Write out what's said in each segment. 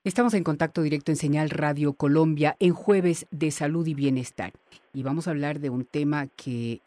Estamos en contacto directo en Señal Radio Colombia en Jueves de Salud y Bienestar. Y vamos a hablar de un tema que,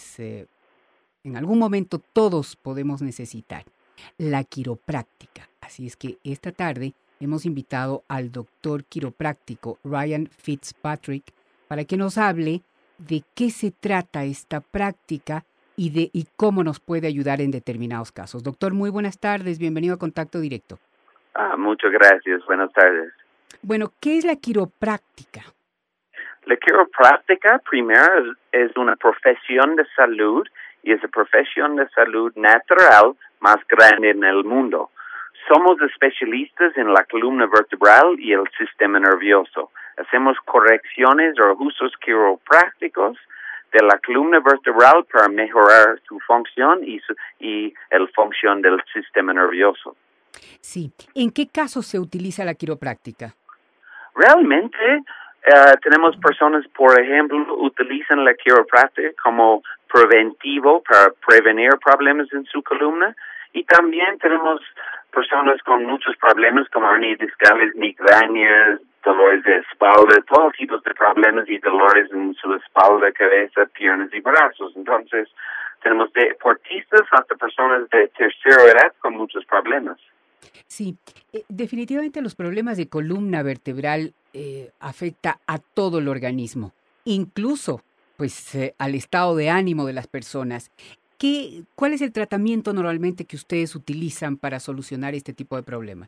en algún momento todos podemos necesitar, la quiropráctica. Así es que esta tarde hemos invitado al doctor quiropráctico Ryan Fitzpatrick para que nos hable de qué se trata esta práctica y cómo nos puede ayudar en determinados casos. Doctor, muy buenas tardes, bienvenido a Contacto Directo. Muchas gracias, buenas tardes. Bueno, ¿qué es la quiropráctica? La quiropráctica, primero, es una profesión de salud y es la profesión de salud natural más grande en el mundo. Somos especialistas en la columna vertebral y el sistema nervioso. Hacemos correcciones o ajustes quiroprácticos de la columna vertebral para mejorar su función y la función del sistema nervioso. Sí. ¿En qué casos se utiliza la quiropráctica? Realmente tenemos personas, por ejemplo, utilizan la quiropráctica como preventivo para prevenir problemas en su columna, y también tenemos personas con muchos problemas como hernias discales, migrañas, dolores de espalda, todos tipos de problemas y dolores en su espalda, cabeza, piernas y brazos. Entonces, tenemos deportistas hasta personas de tercera edad con muchos problemas. Sí, definitivamente los problemas de columna vertebral afecta a todo el organismo, incluso al estado de ánimo de las personas. ¿Cuál es el tratamiento normalmente que ustedes utilizan para solucionar este tipo de problemas?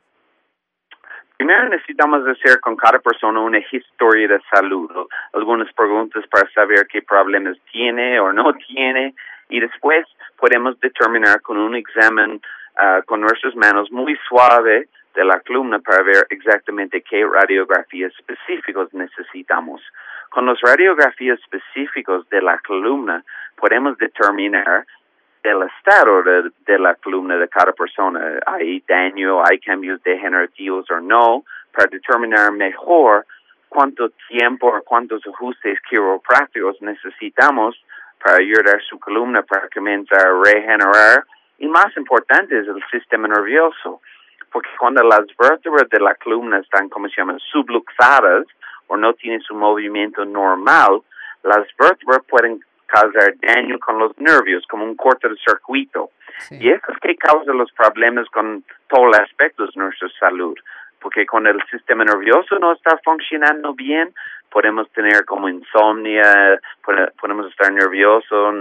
Primero necesitamos hacer con cada persona una historia de salud, algunas preguntas para saber qué problemas tiene o no tiene, y después podemos determinar con un examen con nuestras manos muy suave de la columna para ver exactamente qué radiografías específicas necesitamos. Con las radiografías específicas de la columna podemos determinar el estado de la columna de cada persona. ¿Hay daño, hay cambios degenerativos o no? Para determinar mejor cuánto tiempo o cuántos ajustes quiroprácticos necesitamos para ayudar a su columna para comenzar a regenerar. Y más importante es el sistema nervioso, porque cuando las vértebras de la columna están, como se llaman, subluxadas o no tienen su movimiento normal, las vértebras pueden causar daño con los nervios, como un cortocircuito. Sí. Y eso es que causa los problemas con todos los aspectos de nuestra salud, porque cuando el sistema nervioso no está funcionando bien, podemos tener como insomnia, podemos estar nerviosos,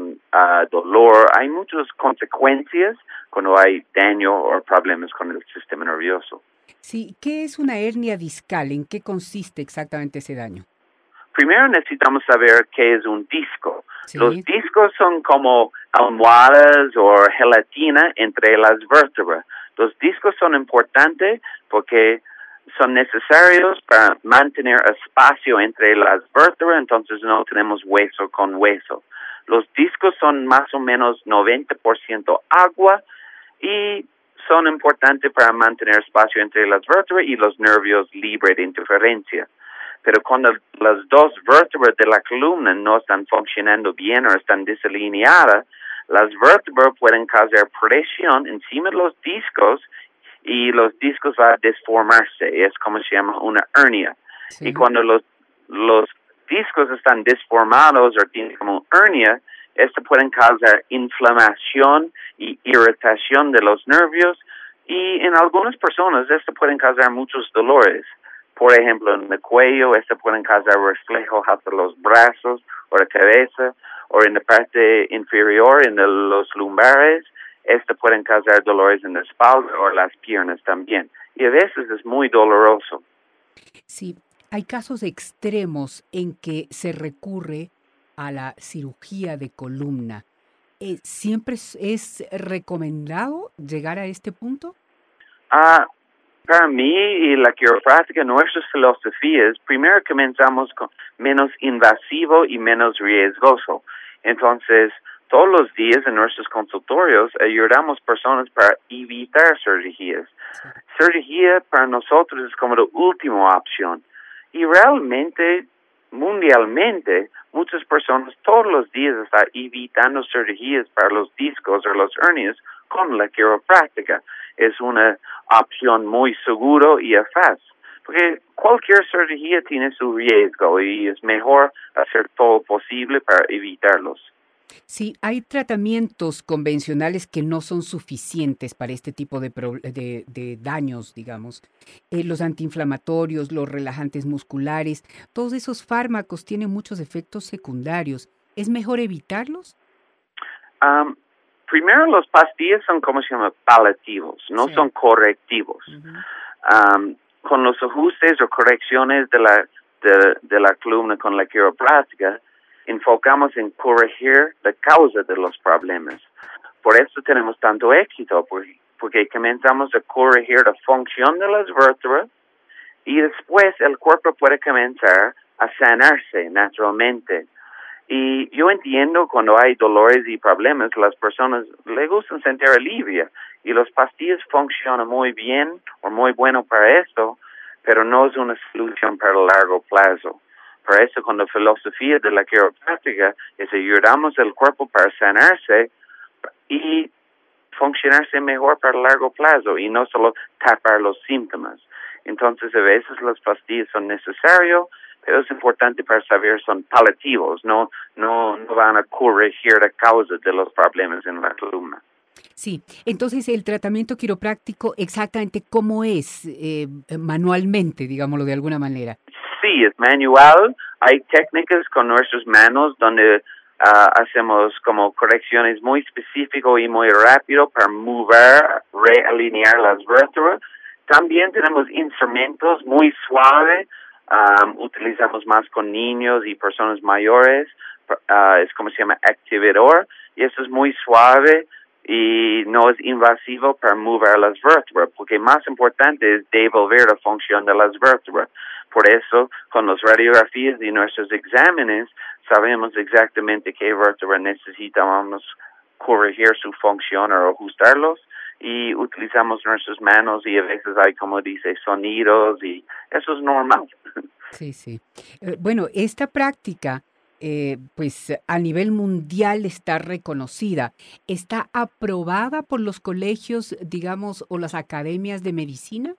dolor. Hay muchas consecuencias cuando hay daño o problemas con el sistema nervioso. Sí, ¿qué es una hernia discal? ¿En qué consiste exactamente ese daño? Primero necesitamos saber qué es un disco. Sí. Los discos son como almohadas o gelatina entre las vértebras. Los discos son importantes porque son necesarios para mantener espacio entre las vértebras, entonces no tenemos hueso con hueso. Los discos son más o menos 90% agua y son importantes para mantener espacio entre las vértebras y los nervios libres de interferencia. Pero cuando las dos vértebras de la columna no están funcionando bien o están desalineadas, las vértebras pueden causar presión encima de los discos y los discos van a deformarse. Es como se llama una hernia. Sí. Y cuando los discos están deformados o tienen como hernia, esto pueden causar inflamación y irritación de los nervios, y en algunas personas esto pueden causar muchos dolores. Por ejemplo, en el cuello, esto pueden causar reflejos hasta los brazos o la cabeza, o en la parte inferior, en los lumbares, esto pueden causar dolores en la espalda o las piernas también. Y a veces es muy doloroso. Sí, hay casos extremos en que se recurre a la cirugía de columna. ¿Siempre es recomendado llegar a este punto? Para mí y la quiropráctica, nuestras filosofías, primero comenzamos con menos invasivo y menos riesgoso. Entonces, todos los días en nuestros consultorios ayudamos personas para evitar cirugías. Sí. Cirugía para nosotros es como la última opción. Y realmente, mundialmente, muchas personas todos los días están evitando cirugías para los discos o las hernias con la quiropráctica. es una opción muy seguro y eficaz. Porque cualquier cirugía tiene su riesgo y es mejor hacer todo posible para evitarlos. Sí, hay tratamientos convencionales que no son suficientes para este tipo de daños, digamos. Los antiinflamatorios, los relajantes musculares, todos esos fármacos tienen muchos efectos secundarios. ¿Es mejor evitarlos? Primero, los pastillas son, como se llama, paliativos, no Sí. son correctivos. Con los ajustes o correcciones de la columna con la quiropráctica, enfocamos en corregir la causa de los problemas. Por eso tenemos tanto éxito, porque comenzamos a corregir la función de las vértebras y después el cuerpo puede comenzar a sanarse naturalmente. Y yo entiendo cuando hay dolores y problemas, las personas les gustan sentir alivio y las pastillas funcionan muy bien o muy bueno para esto, pero no es una solución para el largo plazo. Por eso, con la filosofía de la quiropráctica, es ayudamos al cuerpo para sanarse y funcionarse mejor para el largo plazo y no solo tapar los síntomas. Entonces, a veces las pastillas son necesarias, pero es importante para saber son paliativos, no van a corregir la causa de los problemas en la columna. Sí, entonces el tratamiento quiropráctico exactamente cómo es manualmente, digámoslo de alguna manera. Sí, es manual. Hay técnicas con nuestras manos donde hacemos como correcciones muy específicas y muy rápido para mover, realinear las vértebras. También tenemos instrumentos muy suaves. Utilizamos más con niños y personas mayores. Es como se llama activador. Y eso es muy suave y no es invasivo para mover las vértebras, porque más importante es devolver la función de las vértebras. Por eso, con las radiografías y nuestros exámenes, sabemos exactamente qué vértebra necesitamos corregir su función o ajustarlos, y utilizamos nuestras manos y a veces hay, como dice, sonidos y eso es normal. Sí, sí. Bueno, esta práctica, pues a nivel mundial está reconocida. ¿Está aprobada por los colegios, digamos, o las academias de medicina?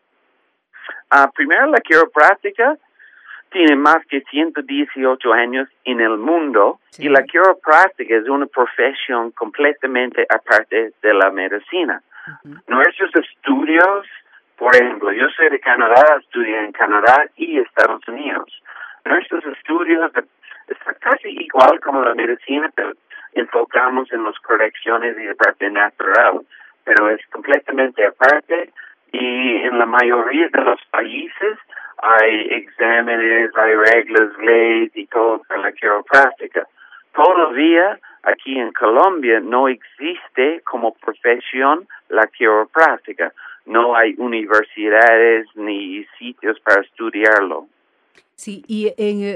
Primero, la quiropráctica tiene más que 118 años en el mundo, Sí. y la quiropráctica es una profesión completamente aparte de la medicina. Ujú. Nuestros estudios, por ejemplo, yo soy de Canadá, estudié en Canadá y Estados Unidos. Nuestros estudios están casi igual como la medicina, pero enfocamos en las correcciones y la parte natural, pero es completamente aparte, y en la mayoría de los países hay exámenes, hay reglas, leyes y todo para la quiropráctica. Todavía aquí en Colombia no existe como profesión la quiropráctica. No hay universidades ni sitios para estudiarlo. Sí, y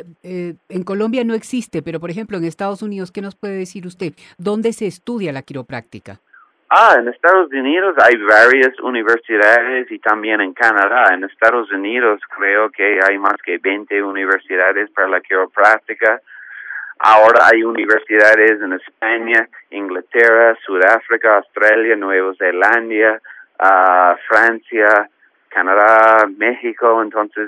en Colombia no existe, pero por ejemplo en Estados Unidos, ¿qué nos puede decir usted? ¿Dónde se estudia la quiropráctica? En Estados Unidos hay varias universidades y también en Canadá. En Estados Unidos creo que hay más que 20 universidades para la quiropráctica. Ahora hay universidades en España, Inglaterra, Sudáfrica, Australia, Nueva Zelanda, Francia, Canadá, México. Entonces,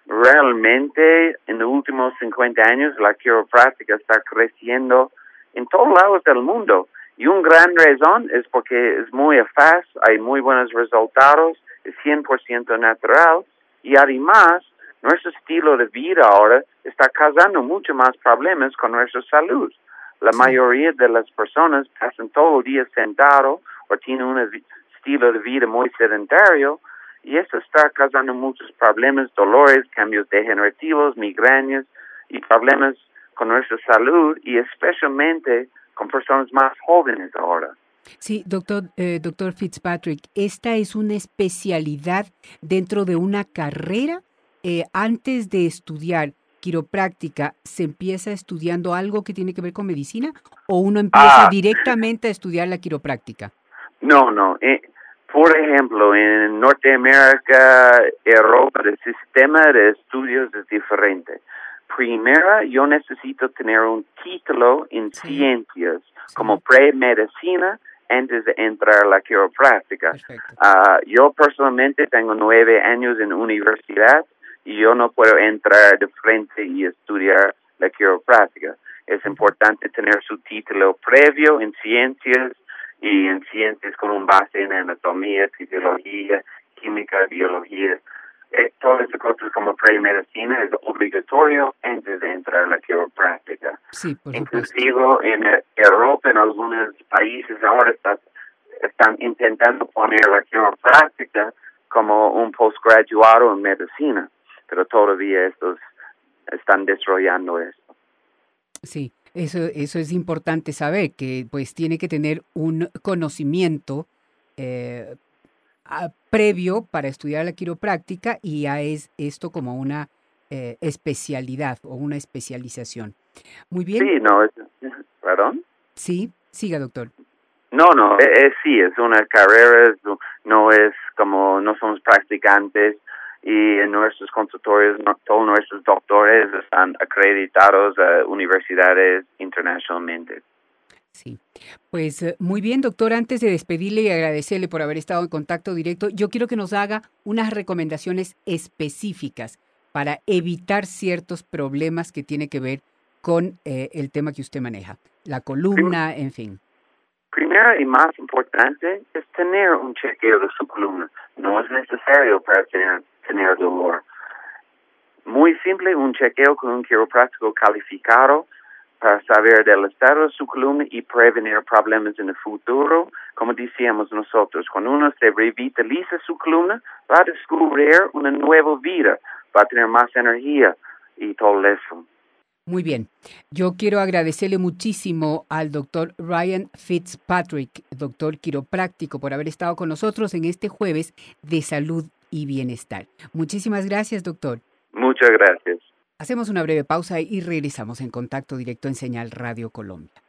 realmente en los últimos 50 años la quiropráctica está creciendo en todos lados del mundo. Y una gran razón es porque es muy eficaz, hay muy buenos resultados, es 100% natural, y además nuestro estilo de vida ahora está causando mucho más problemas con nuestra salud. La mayoría de las personas pasan todo el día sentado o tienen un estilo de vida muy sedentario, y eso está causando muchos problemas, dolores, cambios degenerativos, migrañas y problemas con nuestra salud, y especialmente con personas más jóvenes ahora. Sí, doctor Fitzpatrick, ¿esta es una especialidad dentro de una carrera? Antes de estudiar quiropráctica, ¿se empieza estudiando algo que tiene que ver con medicina o uno empieza directamente a estudiar la quiropráctica? No. Por ejemplo, en Norteamérica, Europa, el sistema de estudios es diferente. Primero, yo necesito tener un título en ciencias, como premedicina antes de entrar a la quiropráctica. Yo personalmente tengo 9 años en universidad y yo no puedo entrar de frente y estudiar la quiropráctica. Es importante tener su título previo en ciencias y en ciencias con un base en anatomía, fisiología, química, biología. Todas esas cosas como premedicina es obligatorio antes de entrar a la quiropráctica. Sí, por supuesto. Inclusive en Europa, en algunos países ahora están intentando poner la quiropráctica como un postgraduado en medicina, pero todavía estos están desarrollando esto. Sí, eso es importante saber, que pues tiene que tener un conocimiento previo para estudiar la quiropráctica y ya es esto como una especialidad o una especialización. Muy bien. Sí, no, ¿perdón? Sí, siga, doctor. No, sí, es una carrera, no es como, no somos practicantes y en nuestros consultorios todos nuestros doctores están acreditados a universidades internacionalmente. Sí, pues muy bien, doctor. Antes de despedirle y agradecerle por haber estado en contacto directo, yo quiero que nos haga unas recomendaciones específicas para evitar ciertos problemas que tiene que ver con el tema que usted maneja, la columna, en fin. Primero y más importante es tener un chequeo de su columna. No es necesario para tener dolor. Muy simple, un chequeo con un quiropráctico calificado para saber del estado de su columna y prevenir problemas en el futuro. Como decíamos nosotros, cuando uno se revitaliza su columna, va a descubrir una nueva vida, va a tener más energía y todo eso. Muy bien. Yo quiero agradecerle muchísimo al doctor Ryan Fitzpatrick, doctor quiropráctico, por haber estado con nosotros en este jueves de salud y bienestar. Muchísimas gracias, doctor. Muchas gracias. Hacemos una breve pausa y regresamos en contacto directo en Señal Radio Colombia.